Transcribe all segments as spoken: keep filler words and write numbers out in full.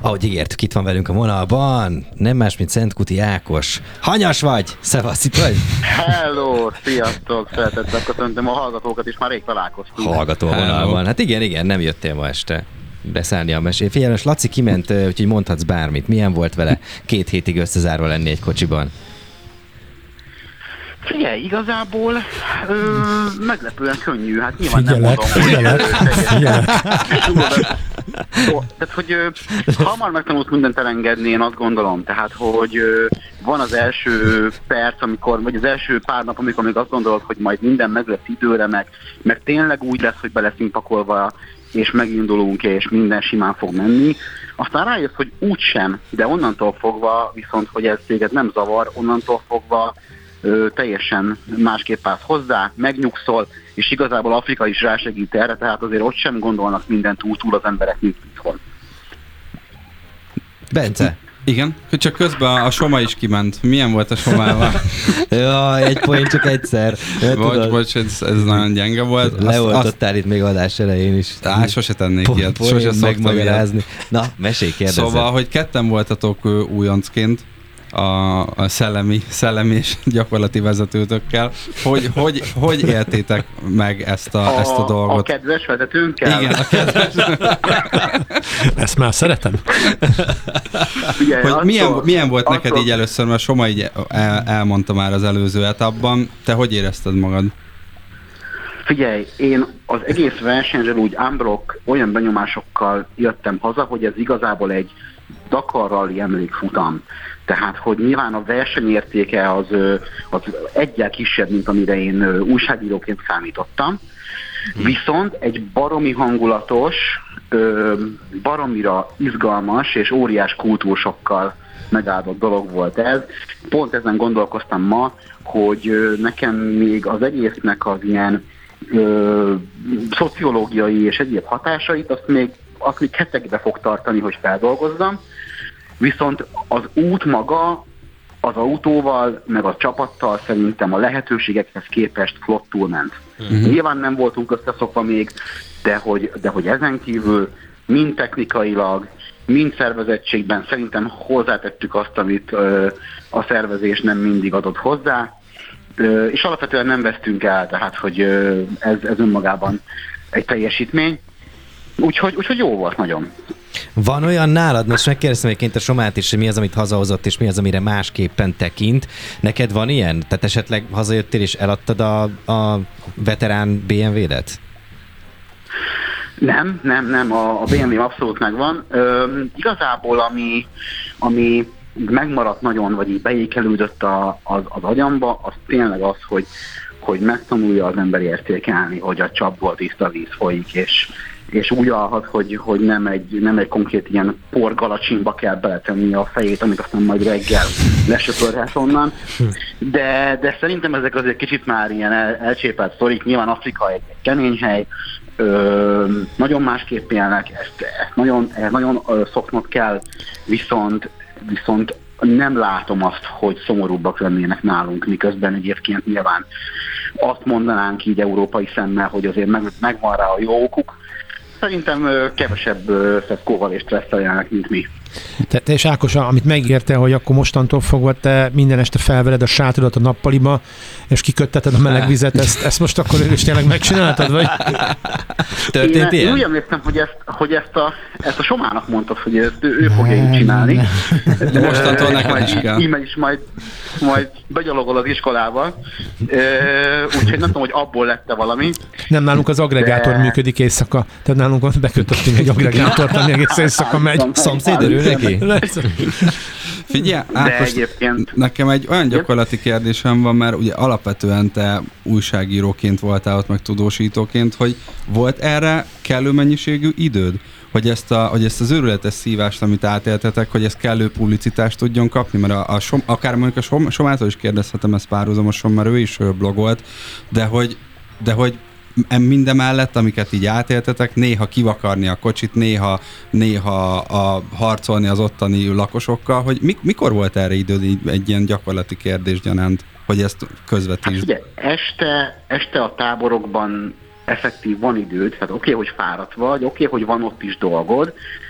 Ahogy ígértük, itt van velünk a vonalban, nem más, mint Szentkuti Ákos. Hanyas vagy? Szevasz, itt vagy? Hello, sziasztok, szeretettel köszöntöm a hallgatókat is, már rég találkoztunk. Hallgató a vonalban. Hát igen, igen, nem jöttél ma este beszállni a mesé. Figyelj, most Laci kiment, úgyhogy mondhatsz bármit. Milyen volt vele két hétig összezárva lenni egy kocsiban? Figyelj, igazából ö, meglepően könnyű, hát nyilván figyelek, nem mondom, figyelek, hogy... figyelek. Tehát, hogy ö, hamar megtanulsz mindent elengedni, én azt gondolom, tehát, hogy ö, van az első perc, amikor, vagy az első pár nap, amikor még azt gondolod, hogy majd minden meg lesz időre, meg, meg tényleg úgy lesz, hogy be leszünk pakolva, és megindulunk, és minden simán fog menni. Aztán rájössz, hogy úgysem, de onnantól fogva, viszont, hogy ez téged nem zavar, onnantól fogva ö, teljesen másképp állsz hozzá, megnyugszol, és igazából Afrika is rásegít erre, tehát azért ott sem gondolnak mindent túl-túl az emberek, mint itthon. Bence? Igen, csak közben a Soma is kiment. Milyen volt a Somával? Ja, egy poén csak egyszer. Bocs, bocs, ez, ez nagyon gyenge volt. Leoltottál itt még adás elején is. Á, sose tennék po- ilyet. Sose szoktam ilyet. Na, mesélj, kérdezzem. Szóval, hogy ketten voltatok újoncként a, a szellemi, szellemi és gyakorlati vezetőtökkel. Hogy, hogy, hogy éltétek meg ezt a, a, ezt a dolgot? A kedves vezetőnkkel? Igen, a kedves. Ezt már szeretem. Ugye, Hogy milyen, attól, milyen volt attól, neked így először, mert Soma így el, elmondta már az előző etapban. Te hogy érezted magad? Figyelj, én az egész versenyről úgy unblock olyan benyomásokkal jöttem haza, hogy ez igazából egy Dakar Rally emlékfutam. Tehát, hogy nyilván a versenyértéke az, az egyel kisebb, mint amire én újságíróként számítottam. Viszont egy baromi hangulatos, baromira izgalmas és óriás kultúrsokkal megáldott dolog volt ez. Pont ezen gondolkoztam ma, hogy nekem még az egésznek az ilyen ö, szociológiai és egyéb hatásait, azt még, azt még hetekbe fog tartani, hogy feldolgozzam. Viszont az út maga az autóval, meg a csapattal szerintem a lehetőségekhez képest flottul ment. Uh-huh. Nyilván nem voltunk összeszokva még, de hogy, de hogy ezen kívül mind technikailag, mind szervezettségben szerintem hozzátettük azt, amit ö, a szervezés nem mindig adott hozzá, ö, és alapvetően nem vesztünk el, tehát hogy ö, ez, ez önmagában egy teljesítmény. Úgyhogy, úgyhogy jó volt nagyon. Van olyan nálad, most megkérdeztem egyébként a Somát is, hogy mi az, amit hazahozott, és mi az, amire másképpen tekint. Neked van ilyen? Tehát esetleg hazajöttél és eladtad a, a veterán bé em vé-det? Nem, nem, nem, a, a bé em vé abszolút megvan. Üm, igazából ami, ami megmaradt nagyon, vagy így beékelődött a, az, az agyamba, az tényleg az, hogy, hogy megtanulja az ember értékelni, hogy a csapból tiszta víz folyik, és és úgy alhat, hogy, hogy nem, egy, nem egy konkrét ilyen porgalacsinba kell beletenni a fejét, amit aztán majd reggel lesöpörhet onnan. De, de szerintem ezek azért kicsit már ilyen el, elcsépelt sztorik. Nyilván Afrika egy, egy kemény hely, ö, nagyon másképp élnek, ezt, ezt nagyon, ezt nagyon szoknod kell, viszont, viszont nem látom azt, hogy szomorúbbak lennének nálunk, miközben egyébként nyilván azt mondanánk így európai szemmel, hogy azért meg, megvan rá a jó okuk. Szerintem kevesebb feszkóval és stresszel járnak, mint mi. Te, te és Ákos, amit megérte, hogy akkor mostantól fogva te minden este felvered a sátodat a nappaliba, és kikötteted a meleg vizet, ezt, ezt most akkor is tényleg megcsináltad, vagy? Történt én, ilyen? Én úgy emlékszem, hogy ezt, hogy ezt, a, ezt a Somának mondtad, hogy ezt ő, ő fogja így csinálni. De mostantól neked is kell. Íme is majd, majd begyalogol az iskolába. Úgyhogy nem tudom, hogy abból lett-e valami. Nem, nálunk az agregátor de... működik éjszaka. Tehát nálunk bekötöttünk egy agregátort, ami egész éjszaka megy. Szomszéd örül neki? Figyelj, Ákos, egyébként... nekem egy olyan gyakorlati kérdésem van, mert ugye alapvetően te újságíróként voltál ott, meg tudósítóként, hogy volt erre kellő mennyiségű időd? Hogy ezt, a, hogy ezt az őrületes szívást, amit átéltetek, hogy ez kellő publicitást tudjon kapni, mert a, a som, akár mondjuk a som, Somától is kérdezhetem ezt párhuzamosan, mert ő is blogolt, de hogy, de hogy mindemellett, amiket így átéltetek, néha kivakarni a kocsit, néha, néha a harcolni az ottani lakosokkal, hogy mik, mikor volt erre időd egy ilyen gyakorlati kérdés gyanánt, hogy ezt közvetítsd? Hát ugye, este, este a táborokban effektív van időd, tehát oké, okay, hogy fáradt vagy, oké, okay, hogy van ott is dolgod,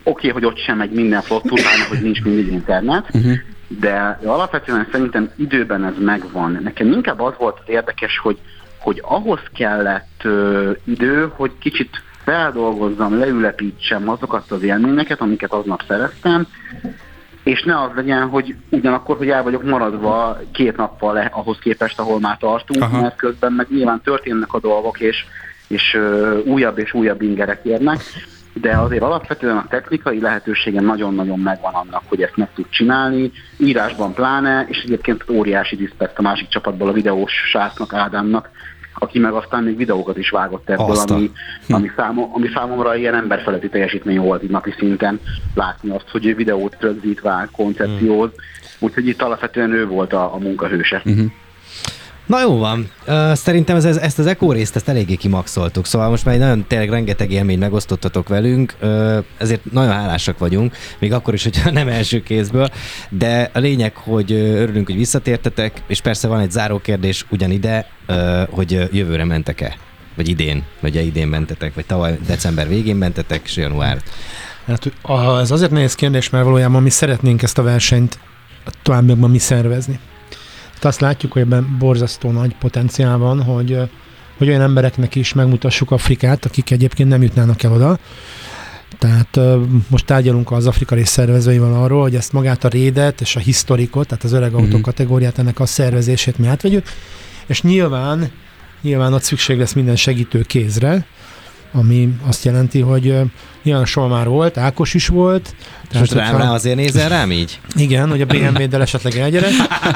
okay, hogy ott sem megy minden flottul, hogy nincs mindig internet, uh-huh. de alapvetően szerintem időben ez megvan. Nekem inkább az volt az érdekes, hogy, hogy ahhoz kellett ö, idő, hogy kicsit feldolgozzam, leülepítsem azokat az élményeket, amiket aznap szereztem, és ne az legyen, hogy ugyanakkor, hogy el vagyok maradva két nappal le, ahhoz képest, ahol már tartunk, Aha. mert közben meg nyilván történnek a dolgok, és, és ö, újabb és újabb ingerek érnek, de azért alapvetően a technikai lehetősége nagyon-nagyon megvan annak, hogy ezt meg tud csinálni, írásban pláne, és egyébként óriási diszpekt a másik csapatból a videós srácnak, Ádámnak, aki meg aztán még videókat is vágott ebből, ami, ami, számom, ami számomra ilyen emberfeletti teljesítmény volt így napi szinten látni azt, hogy ő videót rögzít, vág, koncepcióz, úgyhogy itt alapvetően ő volt a, a munkahőse. Uh-huh. Na jó van, uh, szerintem ez, ez, ezt az Echo részt ezt eléggé kimaxoltuk, szóval most már egy nagyon tényleg rengeteg élményt megosztottatok velünk, uh, ezért nagyon hálásak vagyunk, még akkor is, hogyha nem első kézből, de a lényeg, hogy örülünk, hogy visszatértetek, és persze van egy záró kérdés ugyanide, uh, hogy jövőre mentek-e? Vagy idén, vagy idén mentetek, vagy tavaly december végén mentetek, és január. Hát ez azért nehéz kérdés, mert valójában mi szeretnénk ezt a versenyt továbbiakban mi szervezni. Azt látjuk, hogy ebben borzasztó nagy potenciál van, hogy, hogy olyan embereknek is megmutassuk Afrikát, akik egyébként nem jutnának el oda. Tehát most tárgyalunk az Afrika rész szervezőivel arról, hogy ezt magát a rédet és a historikot, tehát az öreg autó kategóriát, ennek a szervezését mi átvegyük, és nyilván, nyilván ott szükség lesz minden segítő kézre, ami azt jelenti, hogy ilyen soha már volt, Ákos is volt. És most rám, rám azért nézel rám így? Igen, hogy a bé em vé-del esetleg elgyere.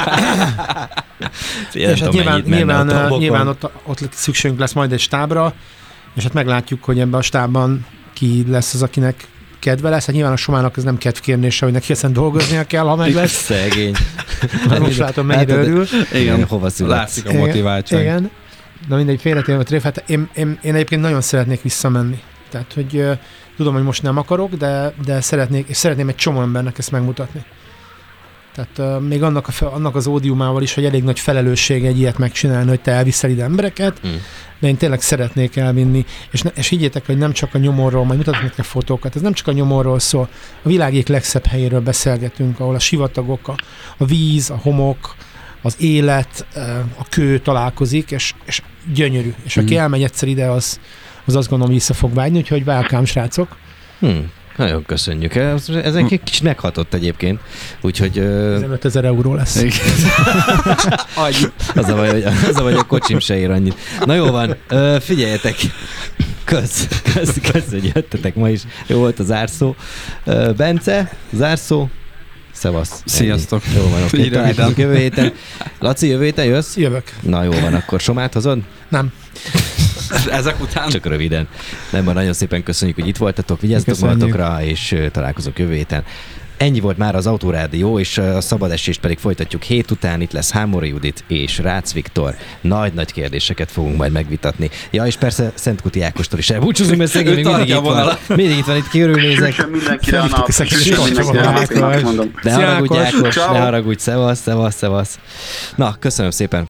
És hát nyilván, nyilván, nyilván ott, ott szükségünk lesz majd egy stábra, és hát meglátjuk, hogy ebben a stábban ki lesz az, akinek kedve lesz. Hát nyilván a Somának ez nem kedvkérdése, hogy neki ezen dolgoznia kell, ha meg lesz. Szegény. Most látom, mennyire örül. Igen, hova látszik a motiváltság. Igen. Na mindegy, félretérve a tréf, hát én, én, én egyébként nagyon szeretnék visszamenni. Tehát, hogy uh, tudom, hogy most nem akarok, de, de szeretnék, és szeretném egy csomó embernek ezt megmutatni. Tehát uh, még annak, a, annak az ódiumával is, hogy elég nagy felelősség egy ilyet megcsinálni, hogy te elviszel ide embereket, mm. de én tényleg szeretnék elvinni. És, ne, és higgyétek, hogy nem csak a nyomorról, majd mutatok nektek fotókat, ez nem csak a nyomorról szól. A világ egyik legszebb helyéről beszélgetünk, ahol a sivatagok, a, a víz, a homok, az élet, a kő találkozik, és, és gyönyörű. És aki mm. elmegy egyszer ide, az, az azt gondolom vissza fog vágyni, úgyhogy welcome, srácok. Hmm. Nagyon köszönjük. Ez, ez egy kicsit meghatott egyébként. Úgyhogy... ötezer euró lesz. az, a baj, hogy, az a baj, hogy a kocsim se ér annyit. Na jó van, figyeljetek. Kösz, kösz, kösz, hogy jöttetek ma is. Jó volt a zárszó. Bence, zárszó. Szevasz. Sziasztok. Ennyi. Jó van, oké, találkozunk jövő héten. Laci, jövő héten jössz? Jövök. Na jó van, akkor Somát hozod? Nem. Ezek után? Csak röviden. Nem, nagyon szépen köszönjük, hogy itt voltatok, vigyázzatok magatokra, és találkozunk jövő héten. Ennyi volt már az Autorádió, és a szabad esést pedig folytatjuk hét után. Itt lesz Hámori Judit és Rácz Viktor. Nagy-nagy kérdéseket fogunk majd megvitatni. Ja, és persze Szentkuti Ákostól is elbúcsúzunk, mert szegény még mindig itt van. Mindig itt van, itt körülnézek. Mindenkire a nap. De haragudj Ákos, ne haragudj, szevasz, szevasz, szevasz. Na, köszönöm szépen.